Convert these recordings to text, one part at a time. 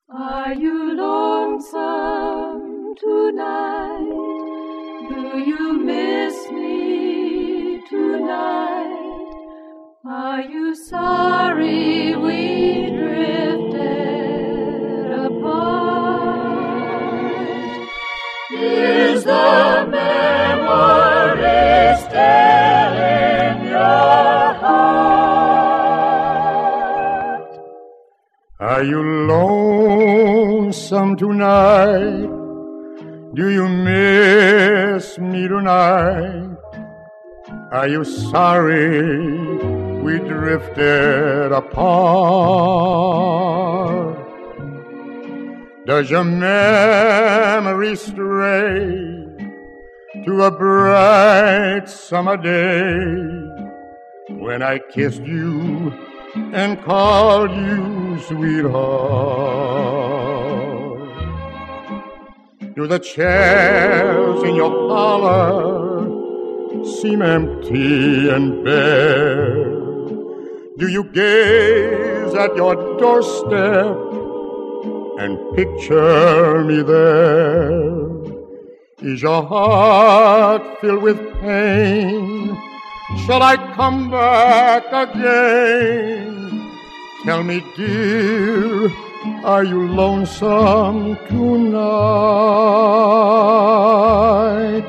Are you lonesome tonight? Do you miss me tonight? Are you sorry we drifted apart? Is the memory still in your heart? Are you lonesome tonight? Do you miss me tonight? Are you sorry we drifted apart? Does your memory stray to a bright summer day when I kissed you and called you sweetheart? Do the chairs in your parlor seem empty and bare? Do you gaze at your doorstep and picture me there? Is your heart filled with pain? Shall I come back again? Tell me, dear, are you lonesome tonight?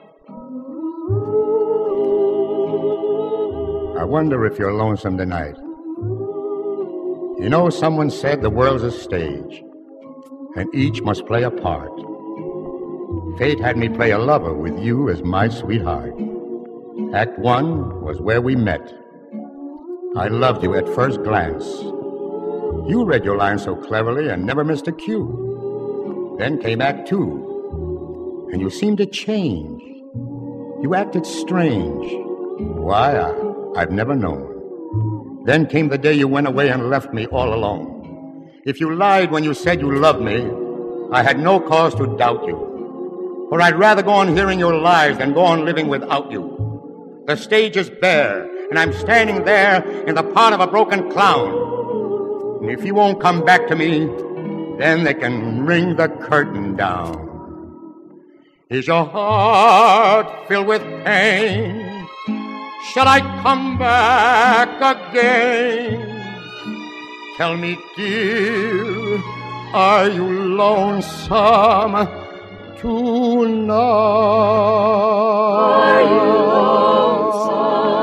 I wonder if you're lonesome tonight. You know, someone said the world's a stage, and each must play a part. Fate had me play a lover with you as my sweetheart. Act 1 was where we met. I loved you at first glance. You read your lines so cleverly and never missed a cue. Then came Act 2, and you seemed to change. You acted strange. Why, I've never known. Then came the day you went away and left me all alone. If you lied when you said you loved me, I had no cause to doubt you. For I'd rather go on hearing your lies than go on living without you. The stage is bare, and I'm standing there in the part of a broken clown. And if you won't come back to me, then they can ring the curtain down. Is your heart filled with pain? Shall I come back again? Tell me, dear, are you lonesome tonight? Are you lonesome